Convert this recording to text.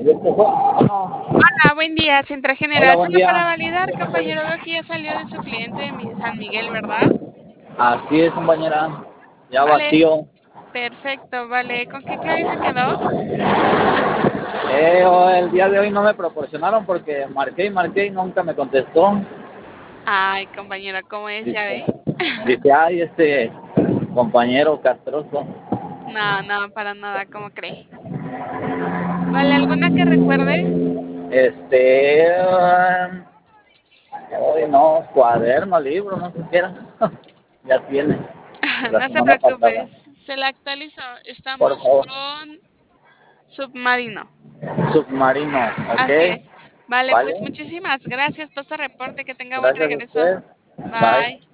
Hola, buen día, Centro Hola, General. buen Solo para día. validar, compañero, veo que ya salió de su cliente de San Miguel, ¿verdad? Así es, compañera. Ya Vale, vacío. perfecto, vale. ¿Con qué clave se quedó? El día de hoy no me proporcionaron porque marqué y marqué y nunca me contestó. Ay, compañero, ¿cómo es? Ya Dice, ve. dice, ay, este compañero castroso. No, no, para nada, ¿cómo cree? Vale, ¿alguna que recuerde? Este, hoy no, cuaderno, libro, no sé qué era. Ya tiene, de la No se semana preocupe, pasada. se la actualizó. Por Estamos favor. con Submarino. Submarino, Así ok. es. Vale, Vale. pues muchísimas gracias por su reporte. Que tenga buen Gracias a regreso. usted. Bye. Bye.